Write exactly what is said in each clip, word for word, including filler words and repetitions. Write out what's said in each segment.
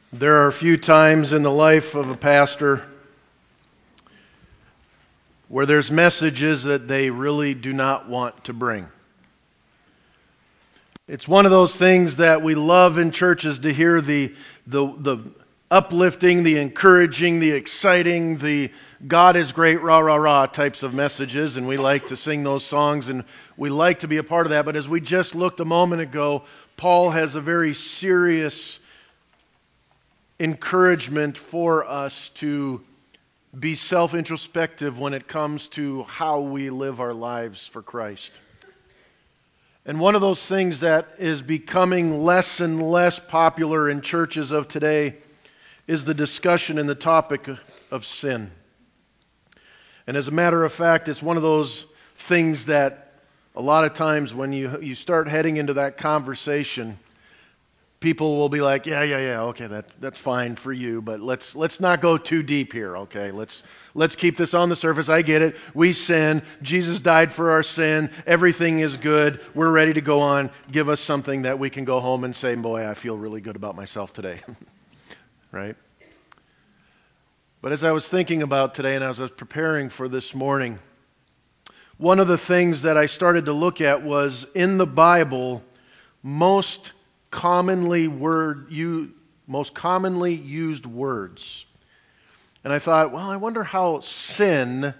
There are a few times in the life of a pastor where there's messages that they really do not want to bring. It's one of those things that we love in churches to hear the the the uplifting, the encouraging, the exciting, the God is great, rah, rah, rah types of messages, and we like to sing those songs, and we like to be a part of that. But as we just looked a moment ago, Paul has a very serious encouragement for us to be self-introspective when it comes to how we live our lives for Christ. And one of those things that is becoming less and less popular in churches of today is the discussion and the topic of sin. And as a matter of fact, it's one of those things that a lot of times when you you start heading into that conversation, people will be like, yeah, yeah, yeah, okay, that that's fine for you, but let's let's not go too deep here, okay? Let's let's keep this on the surface. I get it. We sin. Jesus died for our sin. Everything is good. We're ready to go on. Give us something that we can go home and say, boy, I feel really good about myself today. Right? But as I was thinking about today and as I was preparing for this morning, one of the things that I started to look at was in the Bible, most commonly word you most commonly used words. And I thought, well, I wonder how sin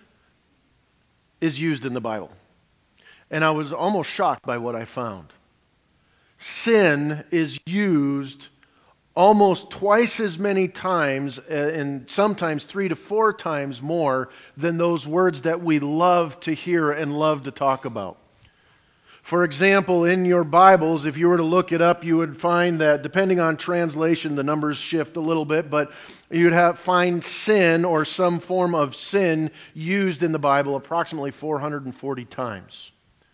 is used in the Bible. And I was almost shocked by what I found. Sin is used almost twice as many times, and sometimes three to four times more than those words that we love to hear and love to talk about. For example, in your Bibles, if you were to look it up, you would find that depending on translation, the numbers shift a little bit, but you'd have find sin or some form of sin used in the Bible approximately four hundred forty times.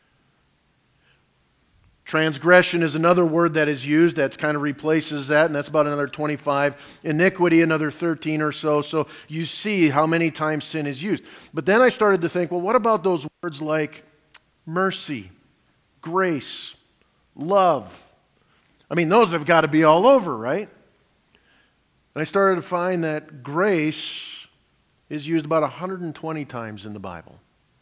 Transgression is another word that is used that kind of replaces that, and that's about another twenty-five. Iniquity, another thirteen or so. So you see how many times sin is used. But then I started to think, well, what about those words like mercy, grace, love? I mean, those have got to be all over, right? And I started to find that grace is used about one hundred twenty times in the Bible.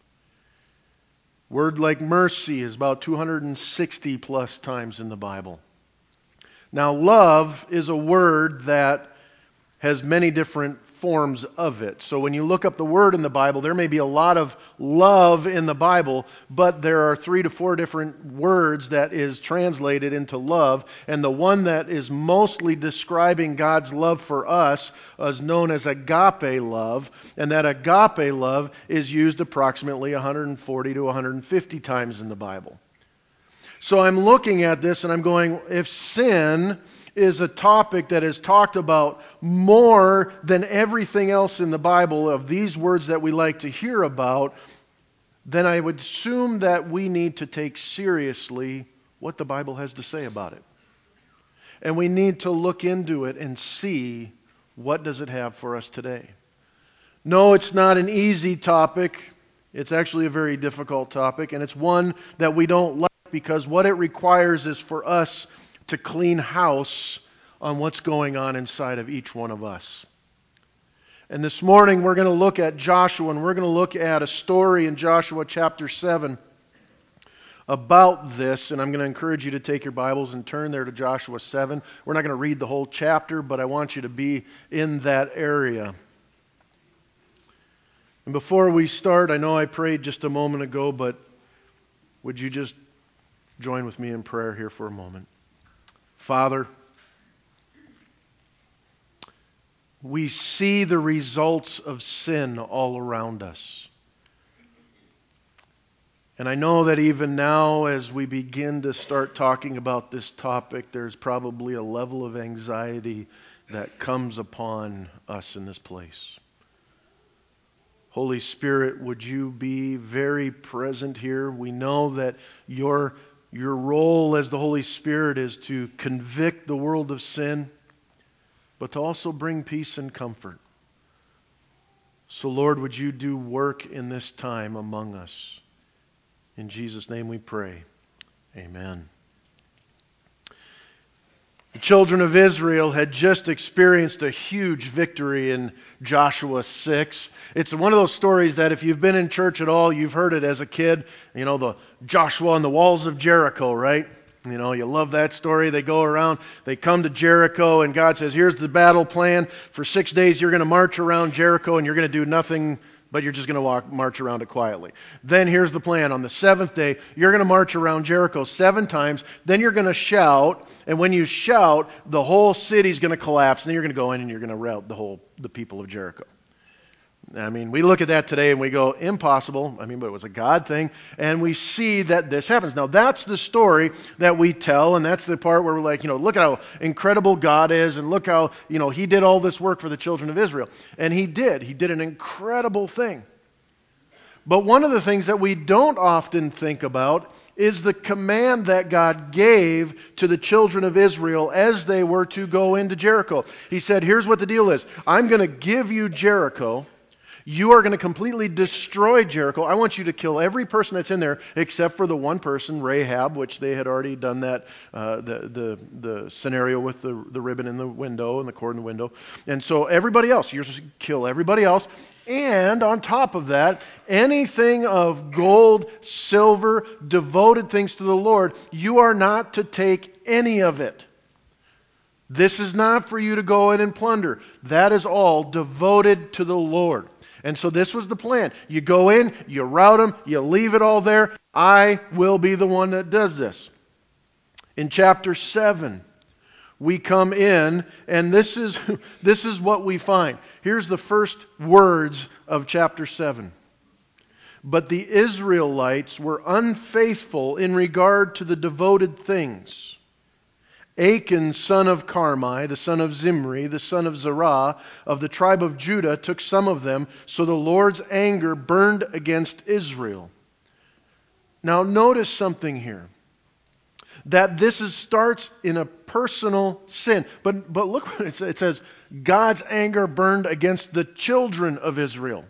Word like mercy is about two hundred sixty plus times in the Bible. Now, love is a word that has many different forms of it. So when you look up the word in the Bible, there may be a lot of love in the Bible, but there are three to four different words that is translated into love. And the one that is mostly describing God's love for us is known as agape love. And that agape love is used approximately one hundred forty to one hundred fifty times in the Bible. So I'm looking at this and I'm going, if sin is a topic that is talked about more than everything else in the Bible of these words that we like to hear about, then I would assume that we need to take seriously what the Bible has to say about it. And we need to look into it and see what does it have for us today. No, it's not an easy topic. It's actually a very difficult topic, and it's one that we don't like because what it requires is for us to clean house on what's going on inside of each one of us. And this morning we're going to look at Joshua, and we're going to look at a story in Joshua chapter seven about this, and I'm going to encourage you to take your Bibles and turn there to Joshua seven. We're not going to read the whole chapter, but I want you to be in that area. And before we start, I know I prayed just a moment ago, but would you just join with me in prayer here for a moment? Father, we see the results of sin all around us. And I know that even now, as we begin to start talking about this topic, there's probably a level of anxiety that comes upon us in this place. Holy Spirit, would you be very present here? We know that your Your role as the Holy Spirit is to convict the world of sin, but to also bring peace and comfort. So, Lord, would you do work in this time among us? In Jesus' name we pray. Amen. children of Israel had just experienced a huge victory in Joshua six. It's one of those stories that if you've been in church at all, you've heard it as a kid. You know, the Joshua on the walls of Jericho, right? You know, you love that story. They go around, they come to Jericho, and God says, here's the battle plan. For six days you're going to march around Jericho, and you're going to do nothing, but you're just going to walk, march around it quietly. Then here's the plan. On the seventh day, you're going to march around Jericho seven times. Then you're going to shout, and when you shout, the whole city's going to collapse. And then you're going to go in and you're going to rout the whole the people of Jericho. I mean, we look at that today and we go, impossible. I mean, but it was a God thing. And we see that this happens. Now, that's the story that we tell, and that's the part where we're like, you know, look at how incredible God is, and look how, you know, He did all this work for the children of Israel. And He did. He did an incredible thing. But one of the things that we don't often think about is the command that God gave to the children of Israel as they were to go into Jericho. He said, here's what the deal is. I'm going to give you Jericho. You are going to completely destroy Jericho. I want you to kill every person that's in there except for the one person, Rahab, which they had already done that, uh, the, the the scenario with the, the ribbon in the window and the cord in the window. And so everybody else, you're supposed to kill everybody else. And on top of that, anything of gold, silver, devoted things to the Lord, you are not to take any of it. This is not for you to go in and plunder. That is all devoted to the Lord. And so this was the plan. You go in, you rout them, you leave it all there. I will be the one that does this. In chapter seven, we come in, and this is, this is what we find. Here's the first words of chapter seven. But the Israelites were unfaithful in regard to the devoted things. Achan, son of Carmi, the son of Zimri, the son of Zerah, of the tribe of Judah, took some of them, so the Lord's anger burned against Israel. Now notice something here. That this is, starts in a personal sin. But, but look what it says. It says, God's anger burned against the children of Israel.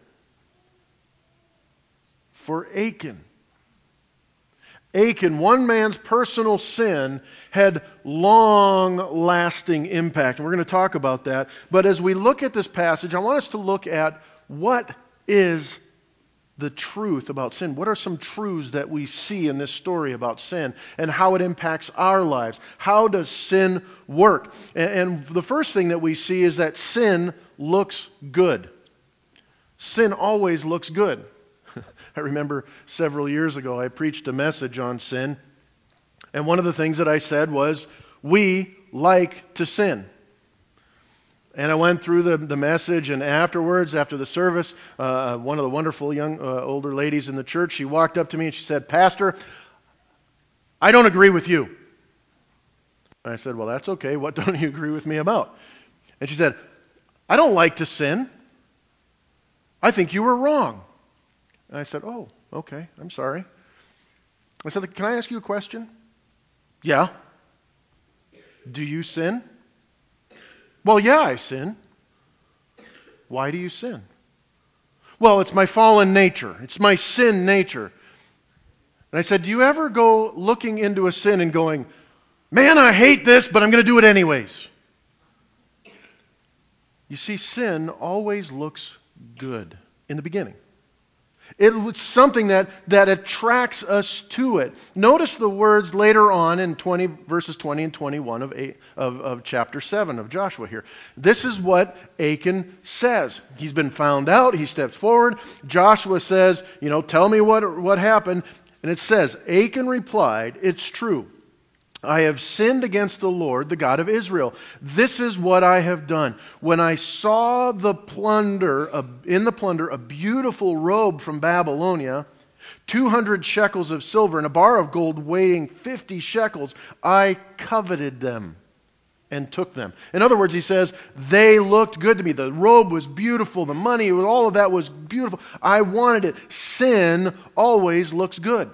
For Achan. Achan, one man's personal sin, had long-lasting impact. And we're going to talk about that. But as we look at this passage, I want us to look at what is the truth about sin. What are some truths that we see in this story about sin and how it impacts our lives? How does sin work? And, and the first thing that we see is that sin looks good. Sin always looks good. I remember several years ago I preached a message on sin, and one of the things that I said was, we like to sin. And I went through the, the message, and afterwards, after the service, uh, one of the wonderful young, uh, older ladies in the church, she walked up to me and she said, Pastor, I don't agree with you. And I said, well, that's okay. What don't you agree with me about? And she said, I don't like to sin. I think you were wrong. And I said, oh, okay, I'm sorry. I said, can I ask you a question? Yeah. Do you sin? Well, yeah, I sin. Why do you sin? Well, it's my fallen nature. It's my sin nature. And I said, do you ever go looking into a sin and going, man, I hate this, but I'm going to do it anyways? You see, sin always looks good in the beginning. It's something that, that attracts us to it. Notice the words later on in twenty, verses twenty and twenty-one of, eight, of, of chapter seven of Joshua here. This is what Achan says. He's been found out. He steps forward. Joshua says, you know, tell me what, what happened. And it says, Achan replied, it's true. I have sinned against the Lord, the God of Israel. This is what I have done. When I saw the plunder, in the plunder, a beautiful robe from Babylonia, two hundred shekels of silver, and a bar of gold weighing fifty shekels, I coveted them and took them. In other words, he says, they looked good to me. The robe was beautiful. The money, all of that was beautiful. I wanted it. Sin always looks good.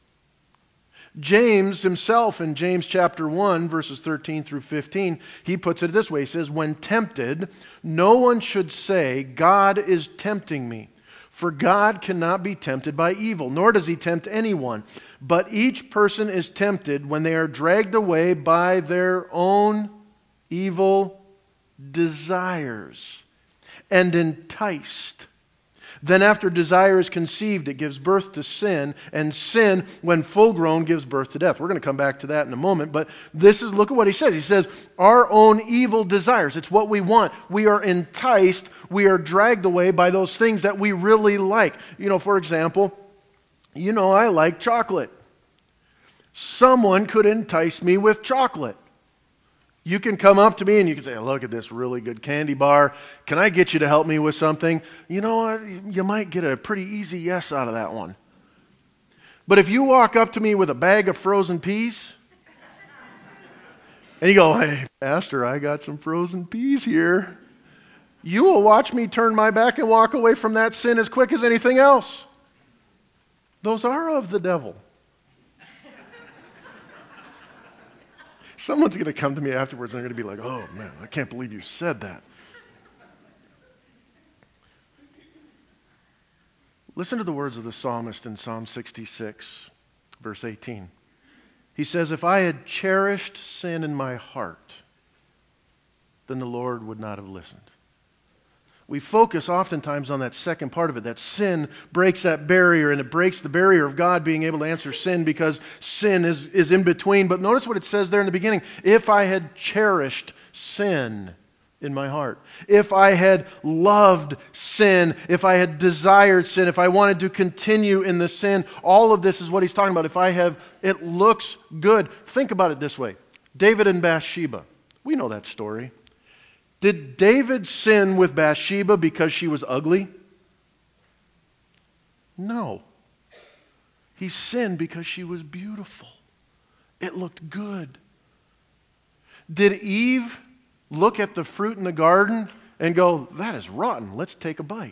James himself in James chapter one, verses thirteen through fifteen, he puts it this way. He says, when tempted, no one should say, God is tempting me. For God cannot be tempted by evil, nor does He tempt anyone. But each person is tempted when they are dragged away by their own evil desires and enticed. Then after desire is conceived, it gives birth to sin, and sin, when full grown, gives birth to death. We're going to come back to that in a moment, but this is, look at what he says. He says, our own evil desires. It's what we want. We are enticed. We are dragged away by those things that we really like. You know, for example, you know I like chocolate. Someone could entice me with chocolate. You can come up to me and you can say, look at this really good candy bar. Can I get you to help me with something? You know what? You might get a pretty easy yes out of that one. But if you walk up to me with a bag of frozen peas and you go, hey, Pastor, I got some frozen peas here. You will watch me turn my back and walk away from that sin as quick as anything else. Those are of the devil. Someone's going to come to me afterwards and they're going to be like, oh man, I can't believe you said that. Listen to the words of the psalmist in Psalm sixty-six, verse eighteen. He says, if I had cherished sin in my heart, then the Lord would not have listened. We focus oftentimes on that second part of it, that sin breaks that barrier, and it breaks the barrier of God being able to answer sin because sin is, is in between. But notice what it says there in the beginning. If I had cherished sin in my heart, if I had loved sin, if I had desired sin, if I wanted to continue in the sin, all of this is what he's talking about. If I have, it looks good. Think about it this way. David and Bathsheba. We know that story. Did David sin with Bathsheba because she was ugly? No. He sinned because she was beautiful. It looked good. Did Eve look at the fruit in the garden and go, that is rotten, let's take a bite?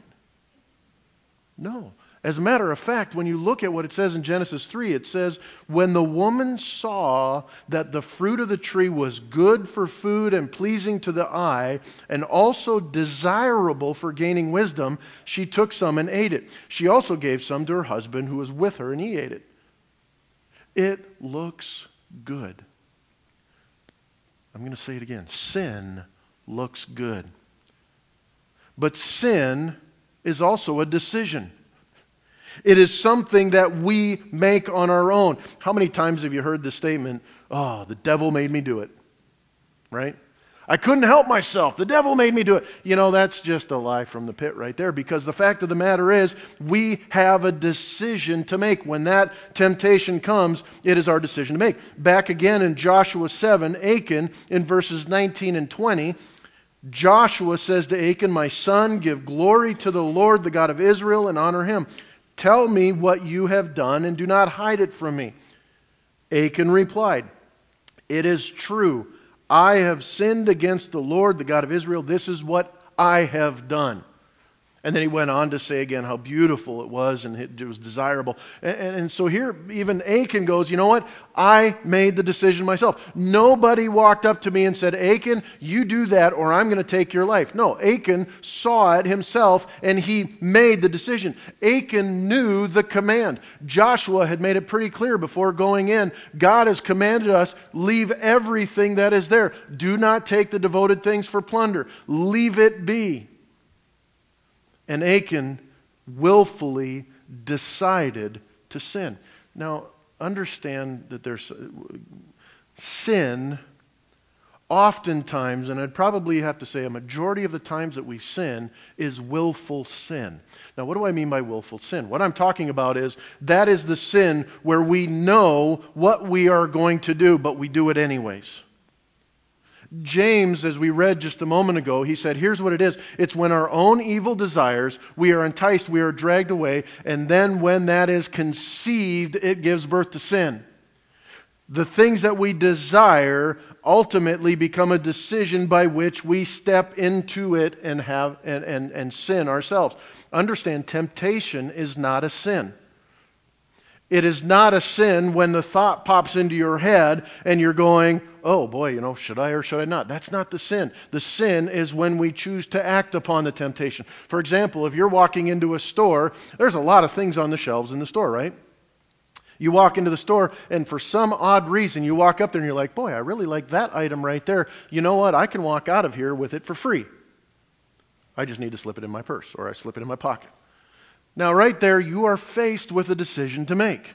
No. As a matter of fact, when you look at what it says in Genesis three, it says, when the woman saw that the fruit of the tree was good for food and pleasing to the eye, and also desirable for gaining wisdom, she took some and ate it. She also gave some to her husband who was with her, and he ate it. It looks good. I'm going to say it again. Sin looks good. But sin is also a decision. It is something that we make on our own. How many times have you heard the statement, oh, the devil made me do it, right? I couldn't help myself. The devil made me do it. You know, that's just a lie from the pit right there, because the fact of the matter is we have a decision to make. When that temptation comes, it is our decision to make. Back again in Joshua seven, Achan, in verses nineteen and twenty, Joshua says to Achan, my son, give glory to the Lord, the God of Israel, and honor him. Tell me what you have done, and do not hide it from me. Achan replied, it is true. I have sinned against the Lord, the God of Israel. This is what I have done. And then he went on to say again how beautiful it was and it was desirable. And, and, and so here even Achan goes, you know what? I made the decision myself. Nobody walked up to me and said, Achan, you do that or I'm going to take your life. No, Achan saw it himself and he made the decision. Achan knew the command. Joshua had made it pretty clear before going in. God has commanded us, leave everything that is there. Do not take the devoted things for plunder. Leave it be. And Achan willfully decided to sin. Now, understand that there's sin oftentimes, and I'd probably have to say a majority of the times that we sin is willful sin. Now, what do I mean by willful sin? What I'm talking about is that is the sin where we know what we are going to do, but we do it anyways. James, as we read just a moment ago, he said, here's what it is. It's when our own evil desires, we are enticed, we are dragged away, and then when that is conceived, it gives birth to sin. The things that we desire ultimately become a decision by which we step into it and have and, and, and sin ourselves. Understand, temptation is not a sin. It is not a sin when the thought pops into your head and you're going, oh boy, you know, should I or should I not? That's not the sin. The sin is when we choose to act upon the temptation. For example, if you're walking into a store, there's a lot of things on the shelves in the store, right? You walk into the store, and for some odd reason, you walk up there and you're like, boy, I really like that item right there. You know what? I can walk out of here with it for free. I just need to slip it in my purse, or I slip it in my pocket. Now, right there, you are faced with a decision to make.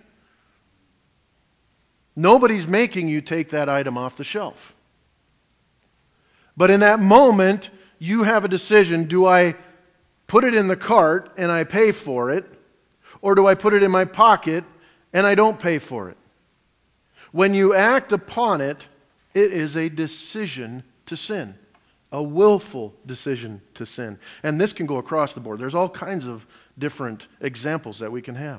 Nobody's making you take that item off the shelf. But in that moment, you have a decision. Do I put it in the cart and I pay for it? Or do I put it in my pocket and I don't pay for it? When you act upon it, it is a decision to sin. A willful decision to sin. And this can go across the board. There's all kinds of different examples that we can have.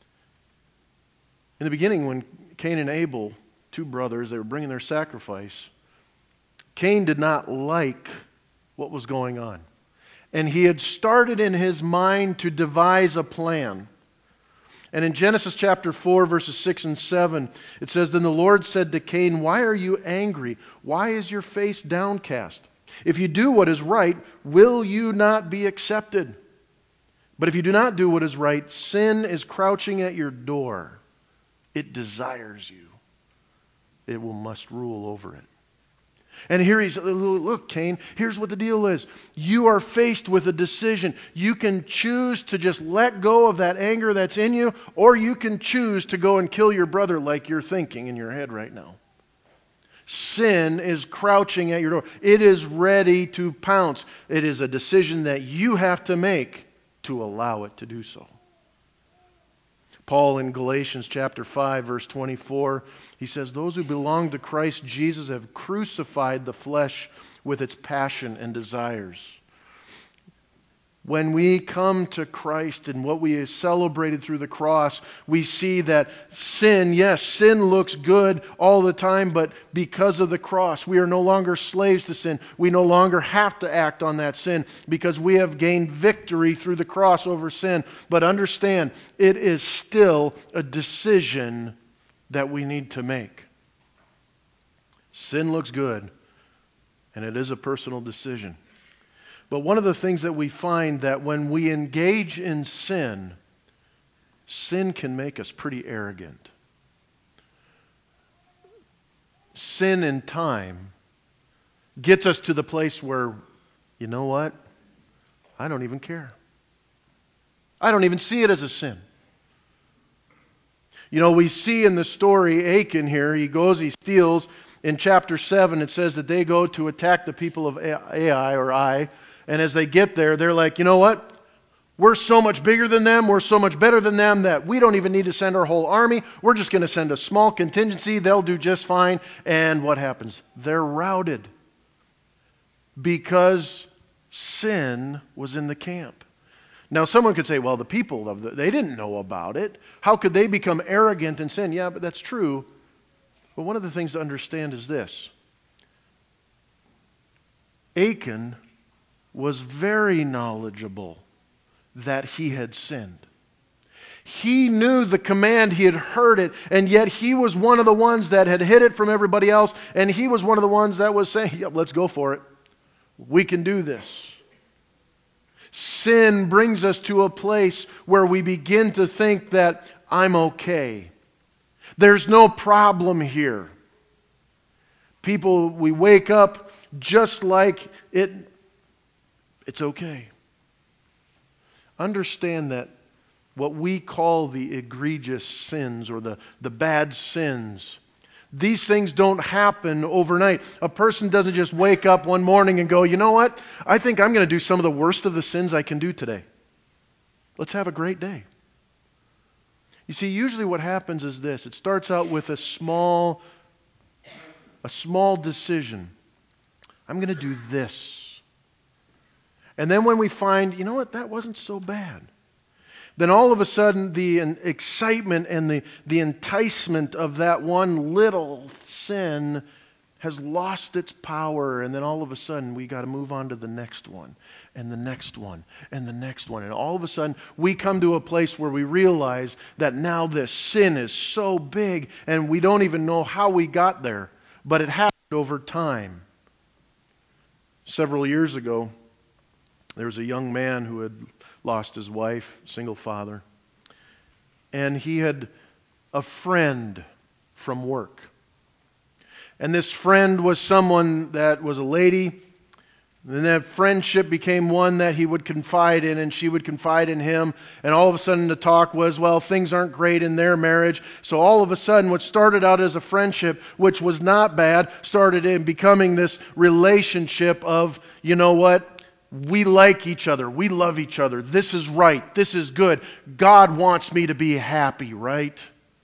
In the beginning, when Cain and Abel, two brothers, they were bringing their sacrifice, Cain did not like what was going on. And he had started in his mind to devise a plan. And in Genesis chapter four, verses six and seven, it says, Then the Lord said to Cain, Why are you angry? Why is your face downcast? If you do what is right, will you not be accepted? But if you do not do what is right, sin is crouching at your door. It desires you. It will must rule over it. And here he's, look, Cain, here's what the deal is. You are faced with a decision. You can choose to just let go of that anger that's in you, or you can choose to go and kill your brother like you're thinking in your head right now. Sin is crouching at your door. It is ready to pounce. It is a decision that you have to make to allow it to do so. Paul in Galatians chapter five, verse twenty-four, he says, Those who belong to Christ Jesus have crucified the flesh with its passion and desires. When we come to Christ and what we celebrated through the cross, we see that sin, yes, sin looks good all the time, but because of the cross, we are no longer slaves to sin. We no longer have to act on that sin because we have gained victory through the cross over sin. But understand, it is still a decision that we need to make. Sin looks good, and it is a personal decision. But one of the things that we find that when we engage in sin, sin can make us pretty arrogant. Sin in time gets us to the place where, you know what? I don't even care. I don't even see it as a sin. You know, we see in the story Achan here, he goes, he steals. In chapter seven, it says that they go to attack the people of Ai or Ai. And as they get there, they're like, you know what? We're so much bigger than them. We're so much better than them that we don't even need to send our whole army. We're just going to send a small contingency. They'll do just fine. And what happens? They're routed because sin was in the camp. Now, someone could say, well, the people, of the, they didn't know about it. How could they become arrogant and sin? Yeah, but that's true. But one of the things to understand is this. Achan was very knowledgeable that he had sinned. He knew the command, he had heard it, and yet he was one of the ones that had hid it from everybody else, and he was one of the ones that was saying, yep, let's go for it. We can do this. Sin brings us to a place where we begin to think that I'm okay. There's no problem here. People, we wake up just like it It's okay. Understand that what we call the egregious sins or the, the bad sins, these things don't happen overnight. A person doesn't just wake up one morning and go, you know what? I think I'm going to do some of the worst of the sins I can do today. Let's have a great day. You see, usually what happens is this. It starts out with a small, a small decision. I'm going to do this. And then when we find, you know what, that wasn't so bad. Then all of a sudden the excitement and the, the enticement of that one little sin has lost its power. And then all of a sudden we got to move on to the next one and the next one and the next one. And all of a sudden we come to a place where we realize that now this sin is so big and we don't even know how we got there. But it happened over time. Several years ago, there was a young man who had lost his wife, single father. And he had a friend from work. And this friend was someone that was a lady. And that friendship became one that he would confide in, and she would confide in him. And all of a sudden the talk was, well, things aren't great in their marriage. So all of a sudden what started out as a friendship, which was not bad, started in becoming this relationship of, you know what? We like each other. We love each other. This is right. This is good. God wants me to be happy, right?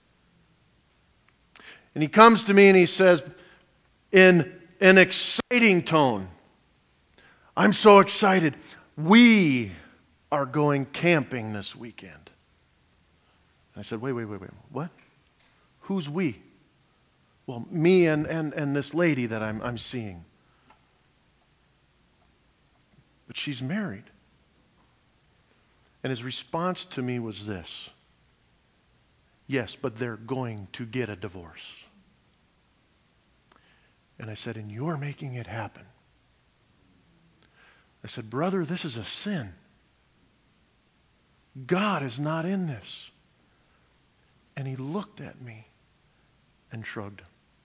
And he comes to me and he says, in an exciting tone, I'm so excited. We are going camping this weekend. I said, wait, wait, wait, wait. What? Who's we? Well, me and, and, and this lady that I'm, I'm seeing. But she's married. And his response to me was this. Yes, but they're going to get a divorce. And I said, and you're making it happen. I said, brother, this is a sin. God is not in this. And he looked at me and shrugged.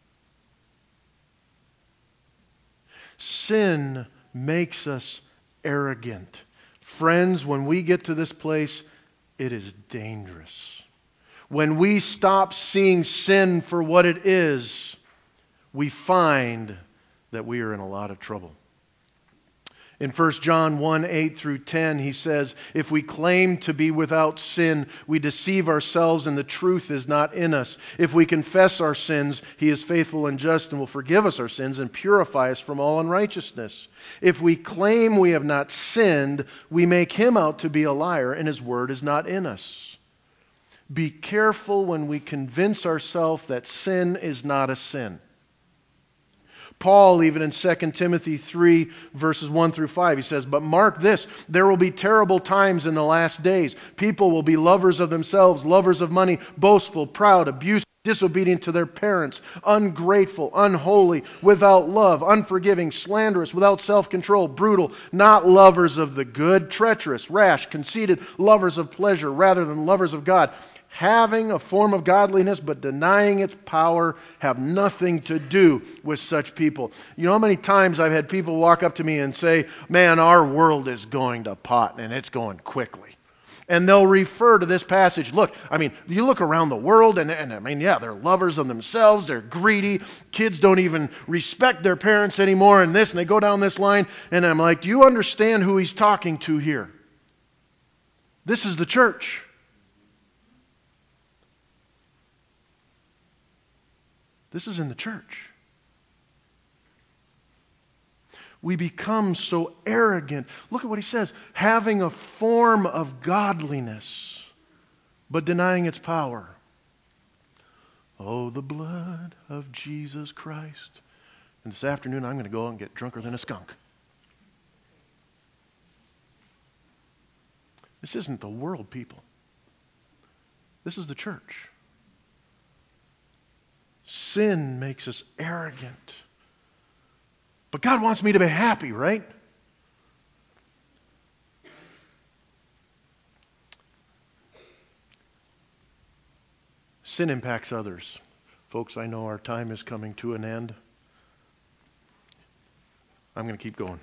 Sin makes us arrogant. Friends, when we get to this place, it is dangerous. When we stop seeing sin for what it is, we find that we are in a lot of trouble. In First John one, eight through ten, he says, if we claim to be without sin, we deceive ourselves and the truth is not in us. If we confess our sins, he is faithful and just and will forgive us our sins and purify us from all unrighteousness. If we claim we have not sinned, we make him out to be a liar and his word is not in us. Be careful when we convince ourselves that sin is not a sin. Paul, even in Second Timothy three, verses one through five, he says, but mark this, there will be terrible times in the last days. People will be lovers of themselves, lovers of money, boastful, proud, abusive, disobedient to their parents, ungrateful, unholy, without love, unforgiving, slanderous, without self-control, brutal, not lovers of the good, treacherous, rash, conceited, lovers of pleasure rather than lovers of God. Having a form of godliness but denying its power, have nothing to do with such people. You know how many times I've had people walk up to me and say, man, our world is going to pot and it's going quickly. And they'll refer to this passage. Look, I mean, you look around the world and, and I mean, yeah, they're lovers of themselves. They're greedy. Kids don't even respect their parents anymore and this, and they go down this line. And I'm like, do you understand who he's talking to here? This is the church. This is in the church. We become so arrogant. Look at what he says. Having a form of godliness, but denying its power. Oh, the blood of Jesus Christ. And this afternoon I'm going to go out and get drunker than a skunk. This isn't the world, people. This is the church. Sin makes us arrogant. But God wants me to be happy, right? Sin impacts others. Folks, I know our time is coming to an end. I'm going to keep going.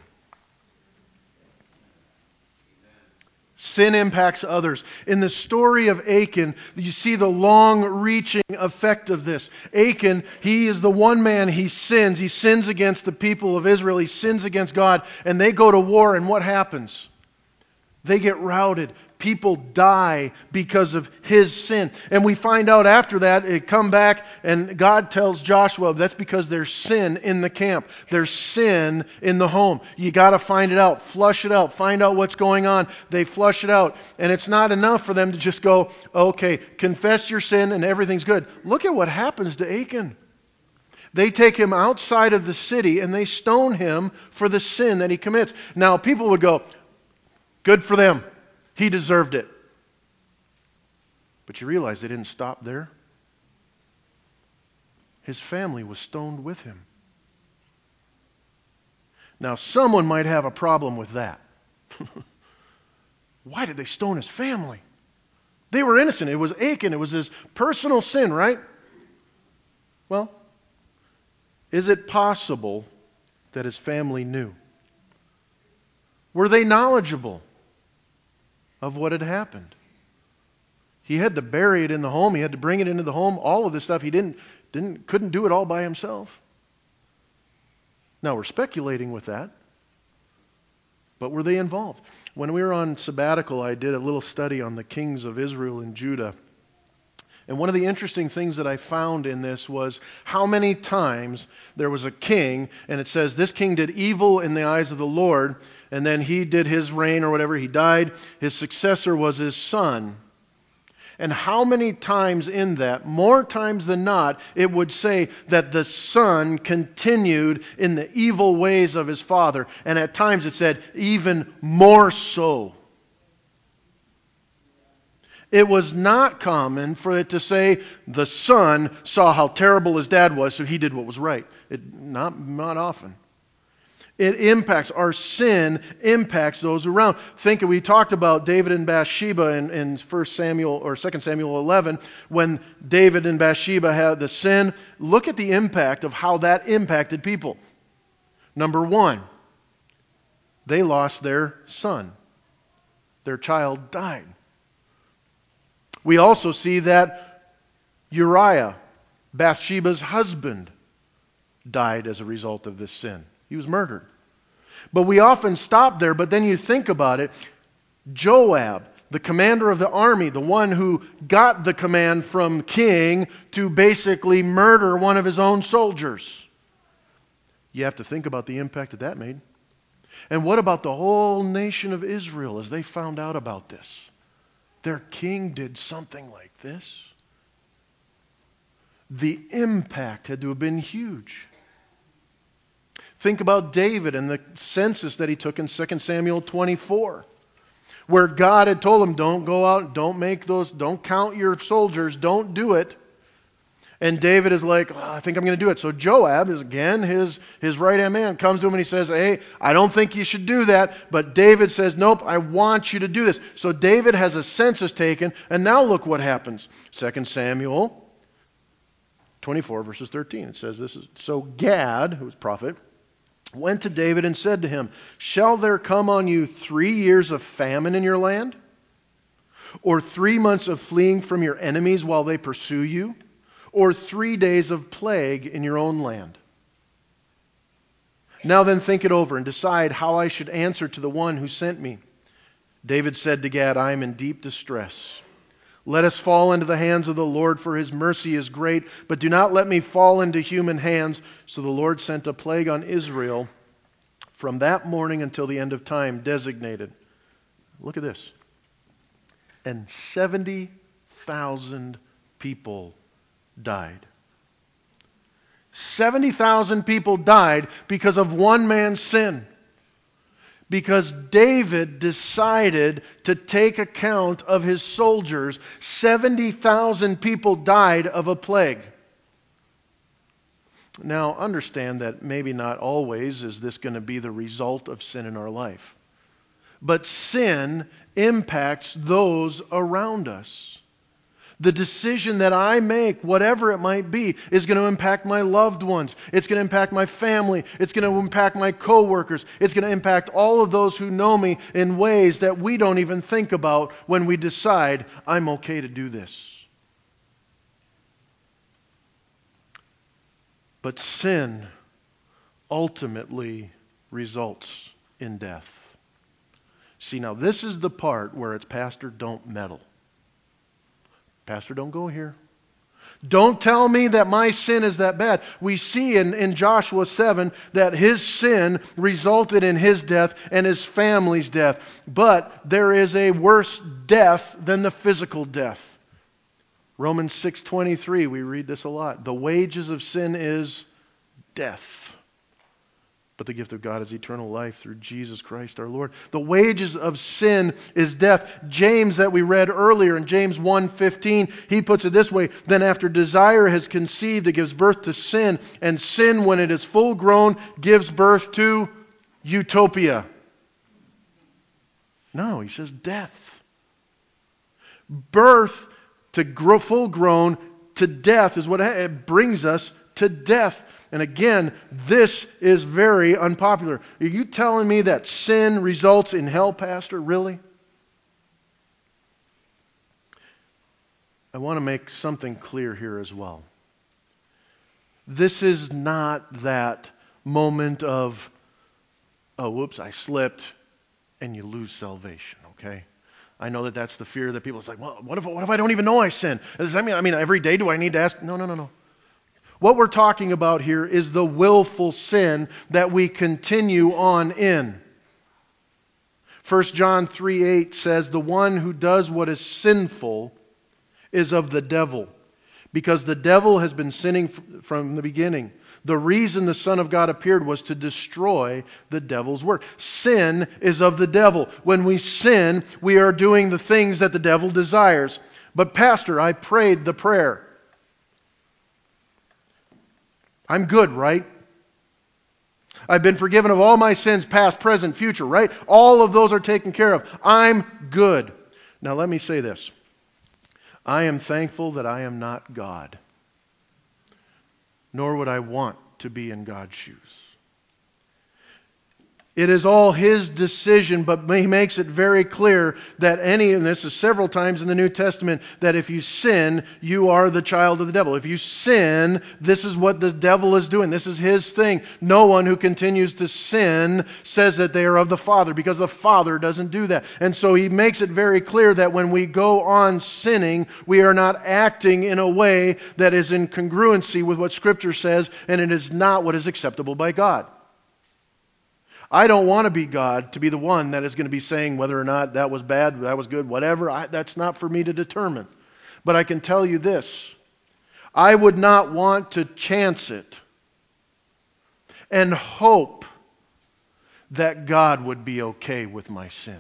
Sin impacts others. In the story of Achan, you see the long-reaching effect of this. Achan, he is the one man, he sins. He sins against the people of Israel. He sins against God. And they go to war, and what happens? They get routed. People die because of his sin. And we find out after that, it come back, and God tells Joshua, that's because there's sin in the camp. There's sin in the home. You got to find it out. Flush it out. Find out what's going on. They flush it out. And it's not enough for them to just go, okay, confess your sin and everything's good. Look at what happens to Achan. They take him outside of the city and they stone him for the sin that he commits. Now, people would go, good for them. He deserved it. But you realize they didn't stop there. His family was stoned with him. Now, someone might have a problem with that. Why did they stone his family? They were innocent. It was Achan. It was his personal sin, right? Well, is it possible that his family knew? Were they knowledgeable of what had happened? He had to bury it in the home. He had to bring it into the home. All of this stuff, he didn't, didn't, couldn't do it all by himself. Now, we're speculating with that. But were they involved? When we were on sabbatical, I did a little study on the kings of Israel and Judah. And one of the interesting things that I found in this was how many times there was a king, and it says this king did evil in the eyes of the Lord, and then he did his reign or whatever, he died. His successor was his son. And how many times in that, more times than not, it would say that the son continued in the evil ways of his father. And at times it said, even more so. It was not common for it to say the son saw how terrible his dad was, so he did what was right. It, not, not often. It impacts, our sin impacts those around. Think, we talked about David and Bathsheba in, in First Samuel or Second Samuel eleven, when David and Bathsheba had the sin. Look at the impact of how that impacted people. Number one, they lost their son. Their child died. We also see that Uriah, Bathsheba's husband, died as a result of this sin. He was murdered. But we often stop there, but then you think about it. Joab, the commander of the army, the one who got the command from king to basically murder one of his own soldiers. You have to think about the impact that that made. And what about the whole nation of Israel as they found out about this? Their king did something like this. The impact had to have been huge. Think about David and the census that he took in Second Samuel twenty-four, where God had told him, don't go out, don't make those, don't count your soldiers, don't do it. And David is like, oh, I think I'm going to do it. So Joab is, again, his, his right-hand man, comes to him and he says, hey, I don't think you should do that. But David says, nope, I want you to do this. So David has a census taken, and now look what happens. Second Samuel twenty-four, verses thirteen. It says this is, so Gad, who was prophet, went to David and said to him, shall there come on you three years of famine in your land? Or three months of fleeing from your enemies while they pursue you? Or three days of plague in your own land? Now then think it over and decide how I should answer to the one who sent me. David said to Gad, I am in deep distress. Let us fall into the hands of the Lord, for his mercy is great, but do not let me fall into human hands. So the Lord sent a plague on Israel from that morning until the end of time designated. Look at this. And seventy thousand people died. seventy thousand people died because of one man's sin. Because David decided to take account of his soldiers. seventy thousand people died of a plague. Now, understand that maybe not always is this going to be the result of sin in our life. But sin impacts those around us. The decision that I make, whatever it might be, is going to impact my loved ones. It's going to impact my family. It's going to impact my coworkers. It's going to impact all of those who know me in ways that we don't even think about when we decide, I'm okay to do this. But sin ultimately results in death. See, now this is the part where it's, Pastor, don't meddle. Pastor, don't go here. Don't tell me that my sin is that bad. We see in, in Joshua seven that his sin resulted in his death and his family's death. But there is a worse death than the physical death. Romans six twenty-three, we read this a lot. The wages of sin is death. But the gift of God is eternal life through Jesus Christ our Lord. The wages of sin is death. James, that we read earlier in James one fifteen, he puts it this way. Then after desire has conceived, it gives birth to sin. And sin, when it is full grown, gives birth to utopia. No, he says death. Birth to grow, full grown to death is what it brings us to death. And again, this is very unpopular. Are you telling me that sin results in hell, Pastor? Really? I want to make something clear here as well. This is not that moment of, oh, whoops, I slipped, and you lose salvation, okay? I know that that's the fear that people, it's like, well, what if, what if I don't even know I sin? Does that mean, I mean, every day do I need to ask? No, no, no, no. What we're talking about here is the willful sin that we continue on in. First John three eight says, the one who does what is sinful is of the devil, because the devil has been sinning from the beginning. The reason the Son of God appeared was to destroy the devil's work. Sin is of the devil. When we sin, we are doing the things that the devil desires. But Pastor, I prayed the prayer. I'm good, right? I've been forgiven of all my sins, past, present, future, right? All of those are taken care of. I'm good. Now let me say this. I am thankful that I am not God. Nor would I want to be in God's shoes. It is all His decision, but He makes it very clear that any, and this is several times in the New Testament, that if you sin, you are the child of the devil. If you sin, this is what the devil is doing. This is his thing. No one who continues to sin says that they are of the Father, because the Father doesn't do that. And so He makes it very clear that when we go on sinning, we are not acting in a way that is in congruency with what Scripture says, and it is not what is acceptable by God. I don't want to be God, to be the one that is going to be saying whether or not that was bad, that was good, whatever. I, that's not for me to determine. But I can tell you this. I would not want to chance it and hope that God would be okay with my sin.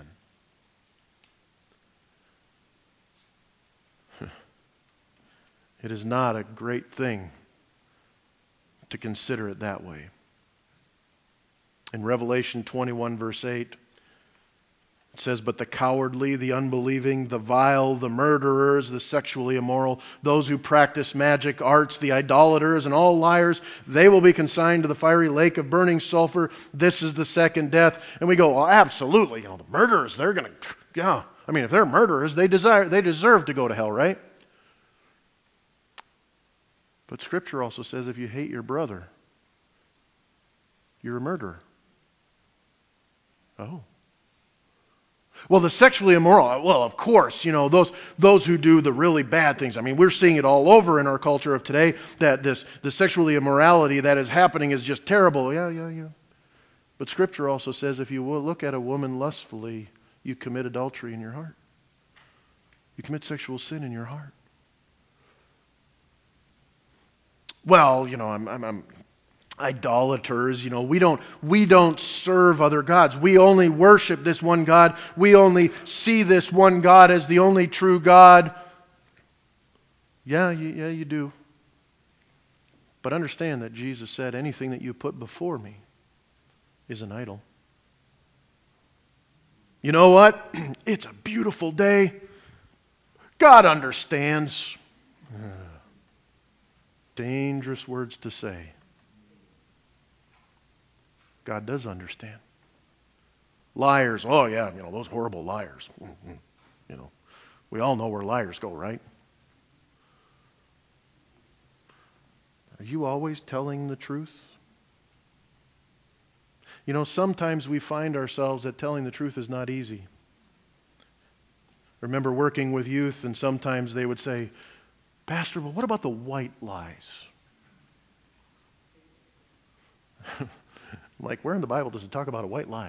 It is not a great thing to consider it that way. In Revelation twenty-one, verse eight, it says, but the cowardly, the unbelieving, the vile, the murderers, the sexually immoral, those who practice magic arts, the idolaters, and all liars, they will be consigned to the fiery lake of burning sulfur. This is the second death. And we go, well, absolutely. You know, the murderers, they're going to, yeah. I mean, if they're murderers, they desire, they deserve to go to hell, right? But Scripture also says if you hate your brother, you're a murderer. Oh. Well, the sexually immoral, well, of course, you know, those those who do the really bad things. I mean, we're seeing it all over in our culture of today, that this the sexually immorality that is happening is just terrible. Yeah, yeah, yeah. But Scripture also says if you will look at a woman lustfully, you commit adultery in your heart. You commit sexual sin in your heart. Well, you know, I'm I'm, I'm idolaters, you know, we don't we don't serve other gods. We only worship this one God. We only see this one God as the only true God. Yeah, you, yeah, you do. But understand that Jesus said anything that you put before me is an idol. You know what? It's a beautiful day. God understands. Dangerous words to say. God does understand. Liars, oh yeah, you know, those horrible liars. Mm-hmm. You know, we all know where liars go, right? Are you always telling the truth? You know, sometimes we find ourselves that telling the truth is not easy. I remember working with youth, and sometimes they would say, Pastor, well, what about the white lies? I'm like, where in the Bible does it talk about a white lie?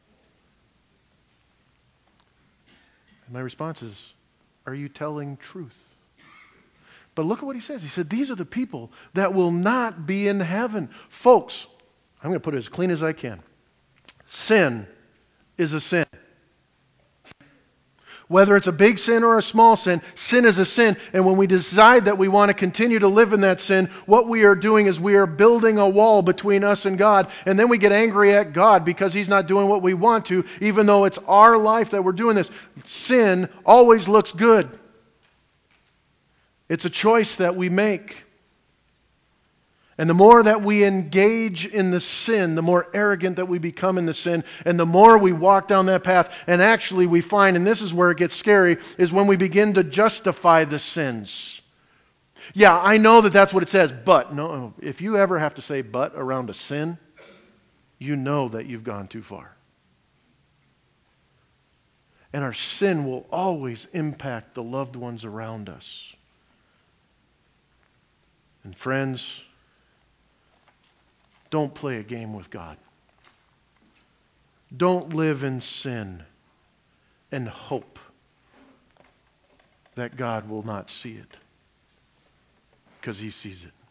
And my response is, are you telling truth? But look at what he says. He said, these are the people that will not be in heaven. Folks, I'm going to put it as clean as I can. Sin is a sin. Whether it's a big sin or a small sin, sin is a sin. And when we decide that we want to continue to live in that sin, what we are doing is we are building a wall between us and God. And then we get angry at God because He's not doing what we want to, even though it's our life that we're doing this. Sin always looks good. It's a choice that we make. And the more that we engage in the sin, the more arrogant that we become in the sin, and the more we walk down that path, and actually we find, and this is where it gets scary, is when we begin to justify the sins. Yeah, I know that that's what it says, but no, if you ever have to say but around a sin, you know that you've gone too far. And our sin will always impact the loved ones around us. And friends, don't play a game with God. Don't live in sin and hope that God will not see it, because He sees it.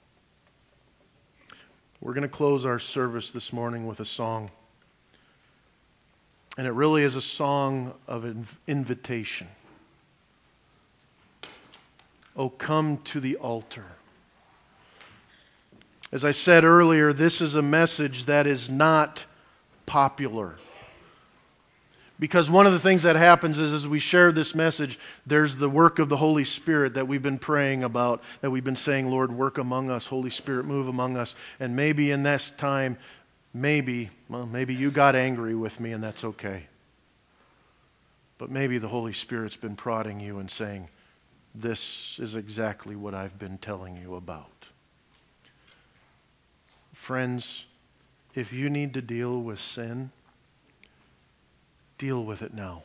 We're going to close our service this morning with a song. And it really is a song of invitation. Oh, come to the altar. As I said earlier, this is a message that is not popular. Because one of the things that happens is as we share this message, there's the work of the Holy Spirit that we've been praying about, that we've been saying, Lord, work among us, Holy Spirit, move among us. And maybe in this time, maybe, well, maybe you got angry with me and that's okay. But maybe the Holy Spirit's been prodding you and saying, this is exactly what I've been telling you about. Friends, if you need to deal with sin, deal with it now.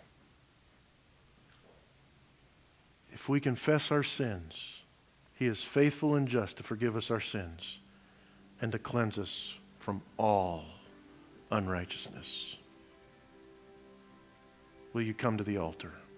If we confess our sins, He is faithful and just to forgive us our sins and to cleanse us from all unrighteousness. Will you come to the altar?